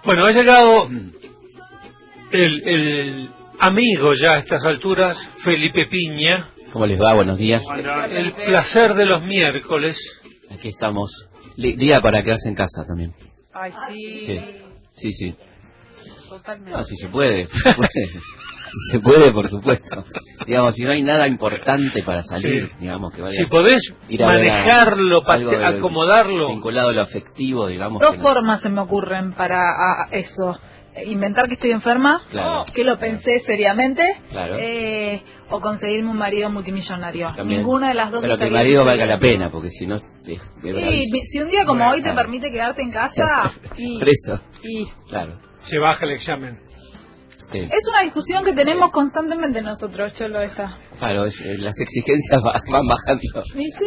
Bueno, ha llegado el amigo ya a estas alturas, Felipe Piña. ¿Cómo les va? Buenos días. El placer de los miércoles. Aquí estamos. Día para quedarse en casa también. Ay, sí. Sí. Totalmente. No, si se puede, si se puede. Si se puede, por supuesto. Digamos, si no hay nada importante para salir, Sí. digamos que vaya. Si podés ir a manejarlo, ver acomodarlo. vinculado a lo afectivo, digamos. Dos formas se me ocurren para eso. Inventar que estoy enferma, Claro, que lo pensé seriamente, Claro. O conseguirme un marido multimillonario. También. Ninguna de las dos. Pero que el estaría marido bien. valga la pena, porque si no, Si un día como Bueno, hoy te permite quedarte en casa, preso. y Claro. Se baja el examen. Sí. es una discusión que tenemos constantemente nosotros, Cholo, esta. Claro, las exigencias van bajando. ¿Y sí?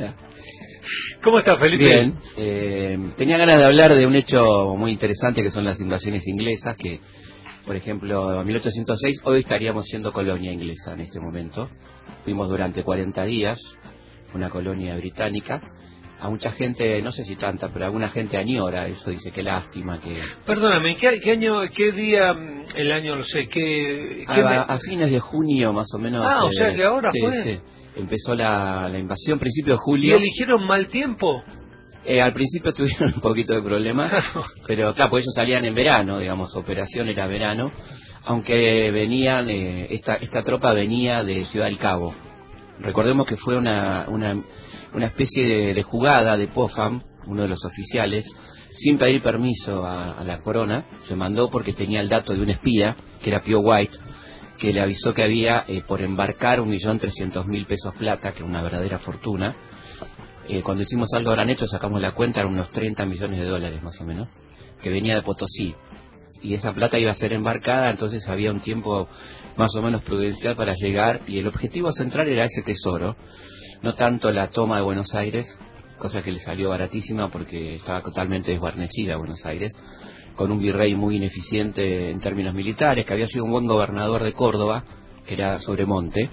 ¿Cómo está, Felipe? Bien, tenía ganas de hablar de un hecho muy interesante que son las invasiones inglesas, que por ejemplo en 1806 hoy estaríamos siendo colonia inglesa en este momento. Fuimos durante 40 días una colonia británica. A mucha gente, no sé si tanta, pero alguna gente añora eso, dice qué lástima que... Perdóname, ¿qué año, qué día, el año, no sé, A fines de junio más o menos. O sea que ahora sí, fue. sí, empezó la invasión, principio de ¿Y julio. eligieron mal tiempo? Al principio tuvieron un poquito de problemas, pero claro, pues ellos salían en verano, digamos, operación era verano, aunque venían, esta tropa venía de Ciudad del Cabo. Recordemos que fue una especie de jugada de Popham, uno de los oficiales, sin pedir permiso a la corona, se mandó porque tenía el dato de un espía, que era Pio White, que le avisó que había por embarcar 1.300.000 pesos plata, que era una verdadera fortuna. Cuando hicimos algo gran hecho, sacamos la cuenta, eran unos 30 millones de dólares más o menos, que venía de Potosí. Y esa plata iba a ser embarcada, entonces había un tiempo más o menos prudencial para llegar, y el objetivo central era ese tesoro, no tanto la toma de Buenos Aires, cosa que le salió baratísima porque estaba totalmente desguarnecida Buenos Aires, con un virrey muy ineficiente en términos militares, que había sido un buen gobernador de Córdoba, que era Sobremonte,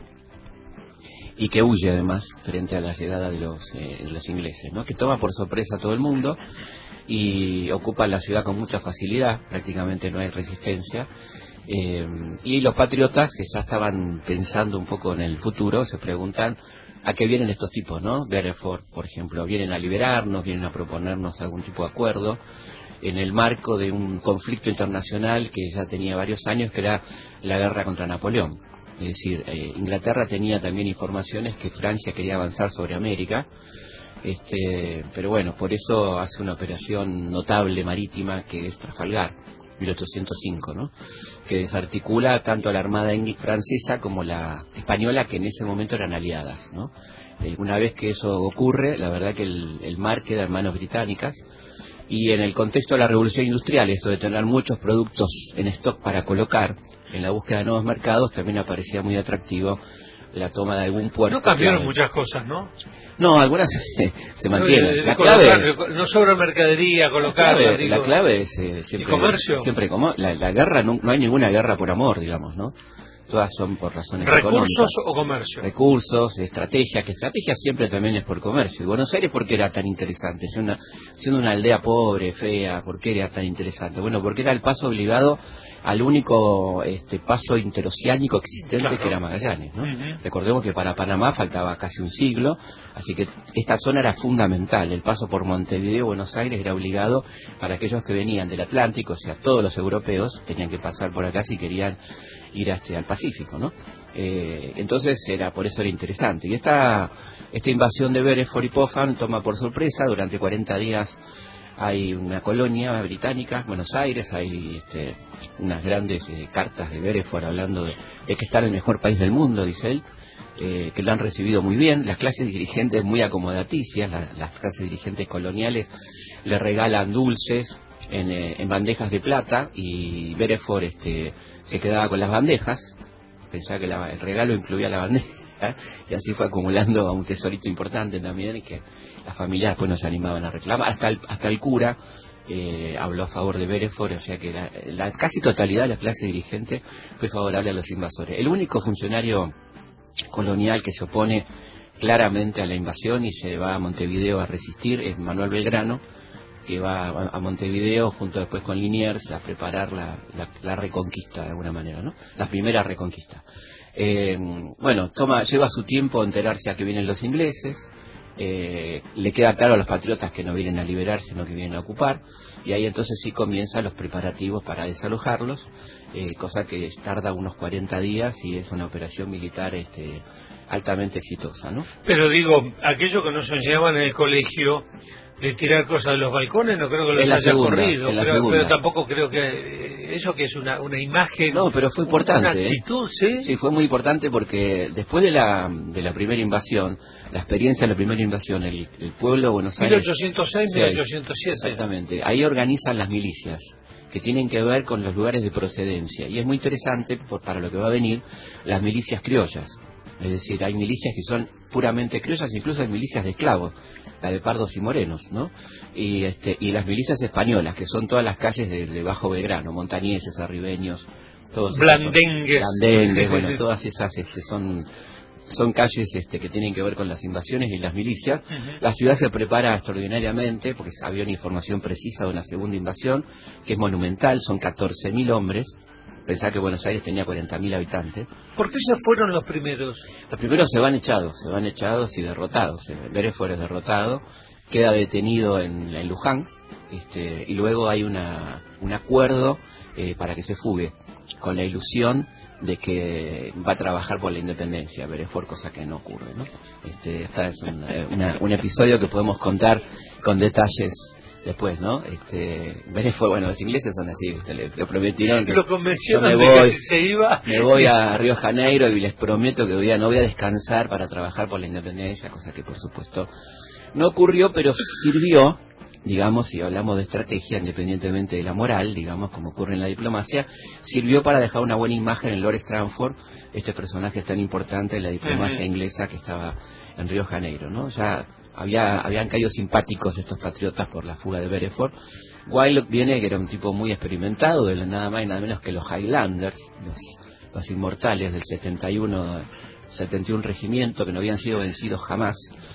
y que huye además frente a la llegada de los ingleses, ¿no? Que toma por sorpresa a todo el mundo y ocupa la ciudad con mucha facilidad, prácticamente no hay resistencia, y los patriotas que ya estaban pensando un poco en el futuro se preguntan a qué vienen estos tipos, ¿no? Beresford, por ejemplo, vienen a liberarnos, vienen a proponernos algún tipo de acuerdo en el marco de un conflicto internacional que ya tenía varios años, que era la guerra contra Napoleón. Es decir, Inglaterra tenía también informaciones que Francia quería avanzar sobre América, pero bueno, por eso hace una operación notable marítima que es Trafalgar, 1805, ¿no? Que desarticula tanto a la armada francesa como la española, que en ese momento eran aliadas, ¿no? Una vez que eso ocurre, la verdad que el mar queda en manos británicas, y en el contexto de la revolución industrial, esto de tener muchos productos en stock para colocar en la búsqueda de nuevos mercados, también aparecía muy atractivo la toma de algún puerto. No cambiaron muchas cosas, ¿no? No, algunas se mantienen. La clave, no sobra mercadería, colocarla. La clave es siempre. ¿Y comercio? Siempre la guerra, no hay ninguna guerra por amor, digamos, ¿no? Todas son por razones económicas. ¿Recursos o comercio? Recursos, estrategia, que estrategia siempre también es por comercio. ¿Y Buenos Aires por qué era tan interesante? Siendo una aldea pobre, fea, ¿por qué era tan interesante? Bueno, porque era el paso obligado al único paso interoceánico existente, claro, que era Magallanes, ¿no? Recordemos que para Panamá faltaba casi un siglo, así que esta zona era fundamental. El paso por Montevideo, Buenos Aires, era obligado para aquellos que venían del Atlántico, o sea, todos los europeos tenían que pasar por acá si querían ir al Pacífico, ¿no? Entonces por eso era interesante. Y esta invasión de Beresford y Popham toma por sorpresa. Durante 40 días hay una colonia británica, Buenos Aires, hay unas grandes cartas de Beresford hablando de que está en el mejor país del mundo, dice él, que lo han recibido muy bien. Las clases dirigentes muy acomodaticias, las clases dirigentes coloniales le regalan dulces en bandejas de plata, y Beresford se quedaba con las bandejas, pensaba que el regalo incluía la bandeja, y así fue acumulando a un tesorito importante también, y que las familias después no se animaban a reclamar, hasta el cura habló a favor de Beresford, o sea que la casi totalidad de la clase dirigente fue favorable a los invasores. El único funcionario colonial que se opone claramente a la invasión y se va a Montevideo a resistir es Manuel Belgrano, que va a Montevideo junto después con Liniers a preparar la reconquista de alguna manera, ¿no? La primera reconquista. Bueno, lleva su tiempo enterarse a que vienen los ingleses. Le queda claro a los patriotas que no vienen a liberar, sino que vienen a ocupar, y ahí entonces sí comienzan los preparativos para desalojarlos, cosa que tarda unos 40 días y es una operación militar altamente exitosa, ¿no? Pero digo, aquello que nos enseñaban en el colegio de tirar cosas de los balcones, no creo que los haya corrido, pero tampoco creo que eso que es una imagen. No, pero fue importante. Una actitud, ¿sí? Sí, fue muy importante porque después de la primera invasión, la experiencia de la primera invasión, el pueblo de Buenos Aires... 1806, 1807. Exactamente. Ahí organizan las milicias, que tienen que ver con los lugares de procedencia. Y es muy interesante, para lo que va a venir, las milicias criollas. Es decir, hay milicias que son puramente criollas, incluso hay milicias de esclavos, la de pardos y morenos, ¿no? Y las milicias españolas, que son todas las calles de Bajo Belgrano, montañeses, arribeños, todos blandengues, bueno, todas esas son calles que tienen que ver con las invasiones y las milicias. La ciudad se prepara extraordinariamente porque había una información precisa de una segunda invasión que es monumental, son 14.000 hombres. Pensá que Buenos Aires tenía 40.000 habitantes. ¿Por qué se fueron los primeros? Los primeros se van echados y derrotados. Beresford es derrotado, queda detenido en Luján, y luego hay un acuerdo para que se fugue, con la ilusión de que va a trabajar por la independencia Beresford, cosa que no ocurre, ¿no? Esta es un episodio que podemos contar con detalles después, ¿no? Beresford, bueno, los ingleses son así, le prometieron que lo convencieron yo de que se iba. Me voy a Río de Janeiro y les prometo que no voy a descansar para trabajar por la independencia, cosa que por supuesto no ocurrió, pero sirvió, digamos, si hablamos de estrategia, independientemente de la moral, digamos, como ocurre en la diplomacia, sirvió para dejar una buena imagen en Lord Stranford, este personaje tan importante en la diplomacia inglesa que estaba en Río de Janeiro, ¿no? Ya habían caído simpáticos estos patriotas por la fuga de Beresford. Wyatt viene, que era un tipo muy experimentado, de nada más y nada menos que los Highlanders, los inmortales del 71 regimiento, que no habían sido vencidos jamás,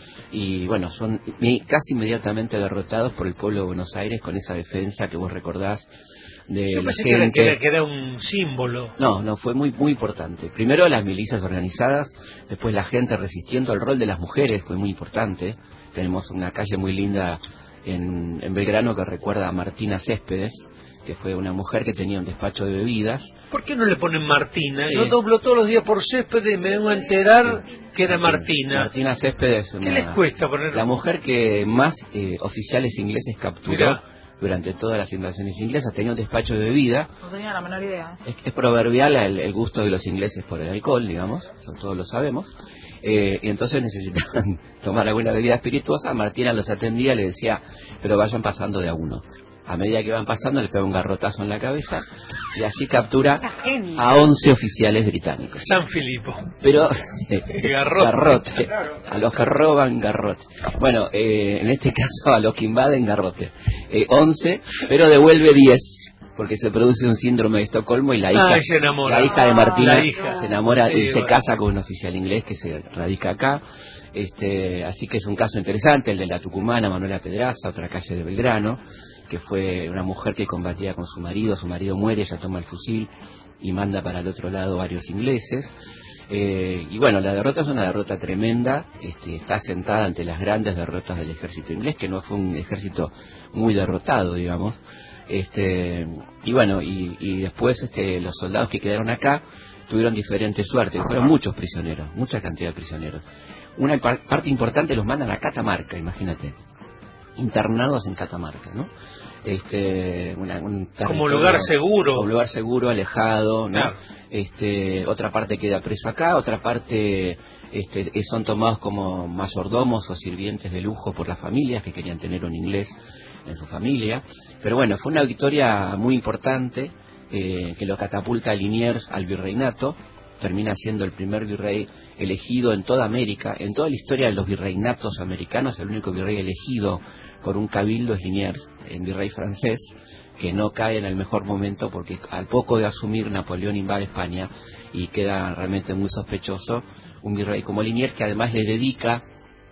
y bueno, son casi inmediatamente derrotados por el pueblo de Buenos Aires con esa defensa que vos recordás de Yo la pensé gente. que era un símbolo. No, fue muy muy importante. Primero las milicias organizadas, después la gente resistiendo. El rol de las mujeres fue muy importante. Tenemos una calle muy linda en Belgrano que recuerda a Martina Céspedes, que fue una mujer que tenía un despacho de bebidas. ¿Por qué no le ponen Martina? Yo doblo todos los días por Céspedes y me vengo a enterar que era Martina. Martina Céspedes es ¿Qué les cuesta poner? La mujer que más oficiales ingleses capturó. Mirá. Durante todas las invasiones inglesas, tenía un despacho de bebida. No tenía la menor idea. Es proverbial el gusto de los ingleses por el alcohol, digamos, eso todos lo sabemos. Y entonces necesitaban tomar alguna bebida espirituosa. Martina los atendía, le decía, pero vayan pasando de a uno. A medida que van pasando, le pega un garrotazo en la cabeza y así captura a 11 oficiales británicos. San Filipo. Pero garrote. A los que roban garrote. Bueno, en este caso a los que invaden garrote. 11, pero devuelve 10. Porque se produce un síndrome de Estocolmo y la hija de Martina se enamora y se casa con un oficial inglés que se radica acá. Así que es un caso interesante, el de la tucumana Manuela Pedraza, otra calle de Belgrano, que fue una mujer que combatía con su marido muere, ella toma el fusil y manda para el otro lado varios ingleses. Y bueno, la derrota es una derrota tremenda, está sentada ante las grandes derrotas del ejército inglés, que no fue un ejército muy derrotado, digamos. Y bueno, y después los soldados que quedaron acá tuvieron diferente suerte, fueron muchos prisioneros, mucha cantidad de prisioneros. Una parte importante los mandan a Catamarca, imagínate, internados en Catamarca, ¿no? Como lugar seguro. Como lugar seguro, alejado, ¿no? Claro. Otra parte queda preso acá, otra parte son tomados como mayordomos o sirvientes de lujo por las familias que querían tener un inglés en su familia. Pero bueno, fue una victoria muy importante que lo catapulta a Liniers al virreinato. Termina siendo el primer virrey elegido en toda América, en toda la historia de los virreinatos americanos. El único virrey elegido por un cabildo es Liniers, el virrey francés, que no cae en el mejor momento porque al poco de asumir Napoleón invade España y queda realmente muy sospechoso un virrey como Liniers, que además le dedica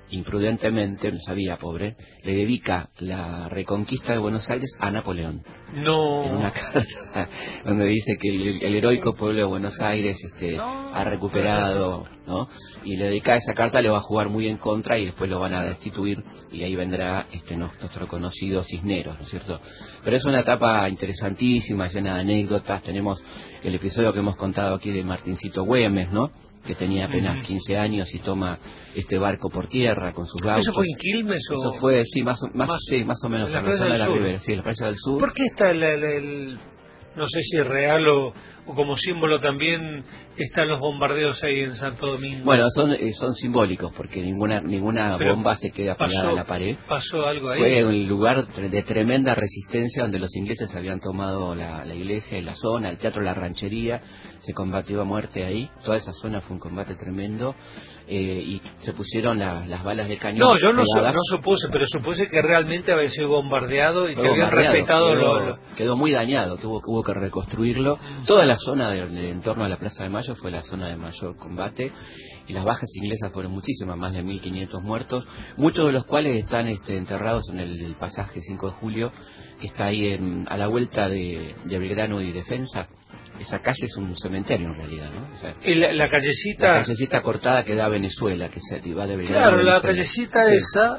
imprudentemente, no sabía, pobre, le dedica la reconquista de Buenos Aires a Napoleón. No. En una carta donde dice que el heroico pueblo de Buenos Aires ha recuperado, ¿no? Y le dedica esa carta, le va a jugar muy en contra y después lo van a destituir y ahí vendrá nuestro conocido Cisneros, ¿no es cierto? Pero es una etapa interesantísima, llena de anécdotas. Tenemos el episodio que hemos contado aquí de Martincito Güemes, ¿no? Que tenía apenas 15 años y toma este barco por tierra con sus gauchos. ¿Eso fue en Quilmes o...? Eso fue, sí, más o menos, en la por la zona de la sur. Ribera, sí, la playa del sur. ¿Por qué está no sé si es real o como símbolo también están los bombardeos ahí en Santo Domingo? Bueno, son simbólicos, porque ninguna bomba se queda pegada a la pared. ¿Pasó algo ahí? Fue un lugar de tremenda resistencia donde los ingleses habían tomado la iglesia y la zona, el teatro La Ranchería, se combatió a muerte ahí. Toda esa zona fue un combate tremendo. Y se pusieron las balas de cañón. No, yo no supuse, pero supuse que realmente había sido bombardeado y que habían respetado. Quedó muy dañado, hubo que reconstruirlo. Toda la zona en torno a la Plaza de Mayo fue la zona de mayor combate y las bajas inglesas fueron muchísimas, más de 1.500 muertos, muchos de los cuales están enterrados en el pasaje 5 de julio, que está ahí a la vuelta de Belgrano y Defensa. Esa calle es un cementerio en realidad, ¿no? O sea, la callecita... La callecita cortada que da a Venezuela, que se va de Belgrano. Claro, la callecita esa,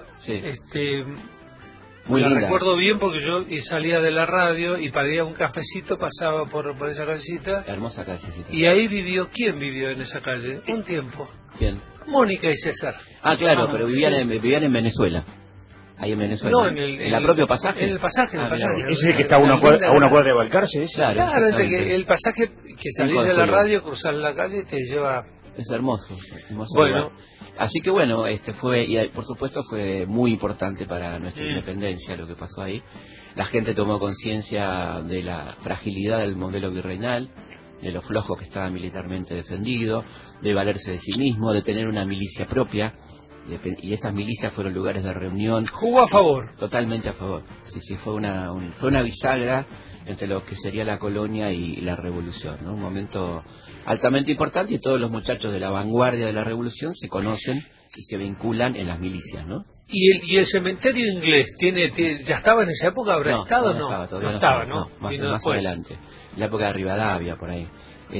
muy la linda. Recuerdo bien porque yo salía de la radio y para ir a un cafecito pasaba por esa callecita. Hermosa callecita. Y ahí ¿quién vivió en esa calle? Un tiempo. ¿Quién? Mónica y César. Ah, claro, pero vivían en Venezuela. Ahí en Venezuela. No, en la propio pasaje. En el pasaje, Ese que está a una cuadra de Balcarce, ¿ese? Claro, el pasaje que salís de la radio, cruzar la calle y te lleva... Es hermoso bueno. Lugar. Así que bueno, y por supuesto fue muy importante para nuestra independencia lo que pasó ahí. La gente tomó conciencia de la fragilidad del modelo virreinal, de lo flojo que estaba militarmente defendido, de valerse de sí mismo, de tener una milicia propia. Y esas milicias fueron lugares de reunión. ¿Jugó a favor? Totalmente a favor. Sí, fue una bisagra entre lo que sería la colonia y la revolución, ¿no? Un momento altamente importante y todos los muchachos de la vanguardia de la revolución se conocen y se vinculan en las milicias, ¿no? ¿Y el cementerio inglés ya estaba en esa época? ¿Habrá estado? No estaba, más adelante, en la época de Rivadavia, por ahí.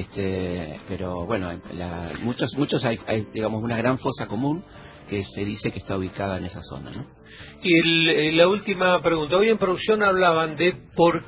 Pero bueno, muchos hay, digamos, una gran fosa común que se dice que está ubicada en esa zona, ¿no? Y la última pregunta, hoy en producción hablaban de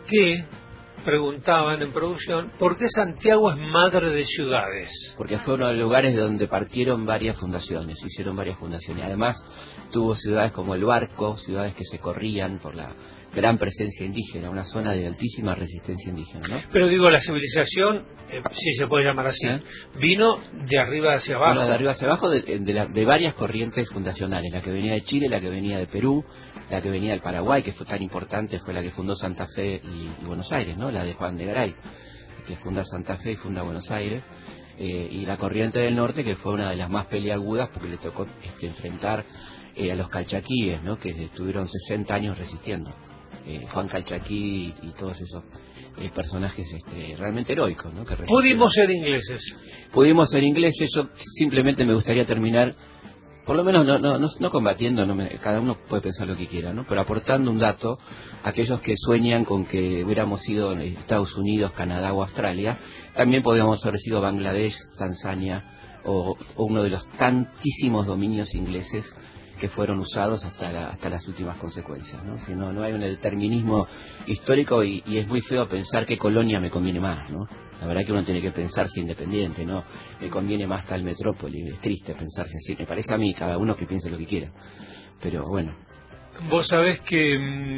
preguntaban en producción, ¿por qué Santiago es madre de ciudades? Porque fue uno de los lugares de donde partieron varias fundaciones, hicieron varias fundaciones. Además, tuvo ciudades como El Barco, ciudades que se corrían por la gran presencia indígena, una zona de altísima resistencia indígena, ¿no? Pero digo, la civilización, si se puede llamar así, vino de arriba hacia abajo. Bueno, de arriba hacia abajo de varias corrientes fundacionales, la que venía de Chile, la que venía de Perú, la que venía del Paraguay, que fue tan importante, fue la que fundó Santa Fe y Buenos Aires, ¿no? La de Juan de Garay, que funda Santa Fe y funda Buenos Aires. Y la corriente del norte, que fue una de las más peliagudas, porque le tocó enfrentar a los calchaquíes, ¿no? Que estuvieron 60 años resistiendo. Juan Calchaquí y todos esos personajes realmente heroicos, ¿no? ¿Pudimos ser ingleses? Pudimos ser ingleses. Yo simplemente me gustaría terminar, por lo menos no combatiendo, cada uno puede pensar lo que quiera, ¿no? Pero aportando un dato a aquellos que sueñan con que hubiéramos sido Estados Unidos, Canadá o Australia. También podríamos haber sido Bangladesh, Tanzania o uno de los tantísimos dominios ingleses que fueron usados hasta las últimas consecuencias, ¿no? Si no hay un determinismo histórico y es muy feo pensar qué colonia me conviene más, ¿no? La verdad que uno tiene que pensarse independiente, ¿no? Me conviene más tal metrópoli, es triste pensarse así, me parece a mí, cada uno que piense lo que quiera, pero bueno. Vos sabés que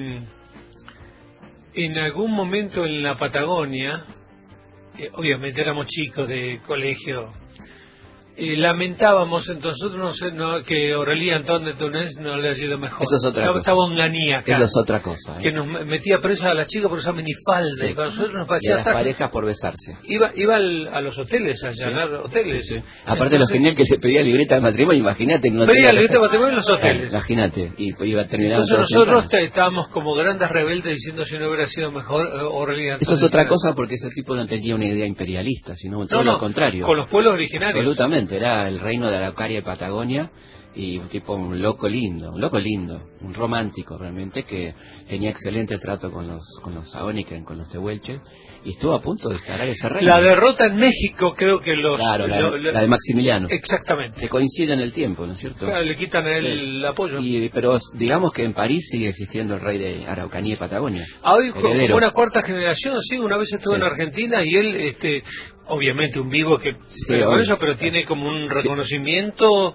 en algún momento en la Patagonia, obviamente éramos chicos de colegio, lamentábamos entonces que Aurelía Antón de Túnez no le haya ido mejor. Eso es otra cosa. Estaba un ganíaca. Eso es otra cosa. Que nos metía presa a las chicas por usar minifalda. Sí. Y para nosotros nos parecía... Y a las parejas por besarse. Iba a los hoteles, a allanar hoteles. Sí. Aparte entonces, lo genial que le pedía libreta de matrimonio, imagínate. Pedía libreta de matrimonio en los hoteles. Imagínate. Y iba a terminar. Entonces nosotros estábamos como grandes rebeldes diciendo si no hubiera sido mejor Aurelía Antón. Eso es otra cosa porque ese tipo no tenía una idea imperialista, sino todo lo contrario. Con los pueblos originarios. Absolutamente. Era el reino de Araucaria y Patagonia, y un tipo, un loco lindo, un romántico realmente, que tenía excelente trato con los saónicas, con los tehuelches, y estuvo a punto de declarar ese reino. La derrota en México, creo que Claro, la de Maximiliano. Exactamente. Que coincide en el tiempo, ¿no es cierto? Claro, le quitan el apoyo. Pero digamos que en París sigue existiendo el rey de Araucanía y Patagonia. Hoy como una cuarta generación, sí, una vez estuve en Argentina y él, obviamente un vivo que con eso, pero tiene como un reconocimiento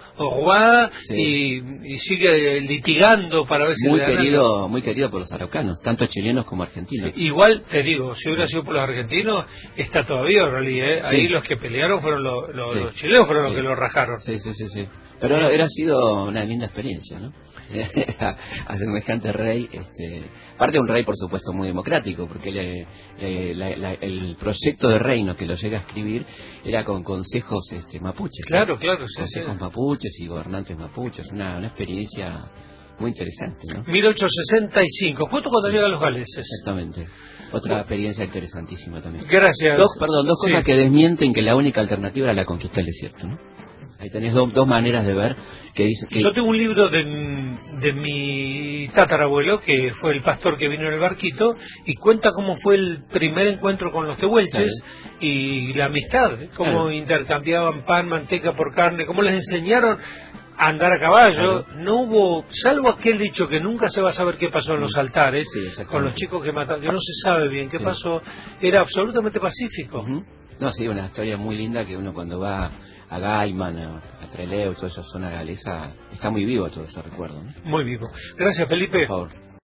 y sigue litigando para ver si muy querido por los araucanos, tanto chilenos como argentinos. Sí, igual te digo, si hubiera sido por los argentinos, está todavía Orly, ahí los que pelearon fueron los chilenos, fueron los que lo rajaron. Sí. Pero hubiera sido una linda experiencia, ¿no? A semejante rey, aparte un rey por supuesto muy democrático, porque el proyecto de reino que lo llega a escribir era con consejos mapuches. Claro, consejos mapuches y gobernantes mapuches, una experiencia muy interesante, ¿no? 1865, justo cuando llegan los galeses. Exactamente. Otra experiencia interesantísima también. Gracias. Dos cosas que desmienten que la única alternativa era la conquista del desierto, ¿no? Ahí tenés dos maneras de ver que dicen que... Yo tengo un libro de mi tatarabuelo, que fue el pastor que vino en el barquito, y cuenta cómo fue el primer encuentro con los tehuelches y la amistad, cómo intercambiaban pan, manteca por carne, cómo les enseñaron a andar a caballo. No hubo, salvo aquel dicho que nunca se va a saber qué pasó en los altares, con los chicos que mataron, que no se sabe bien qué pasó, era absolutamente pacífico. No, sí, una historia muy linda que uno cuando va a Gaiman, a Trelew, toda esa zona galesa, está muy vivo todo ese recuerdo, ¿no? Muy vivo. Gracias, Felipe. Por favor.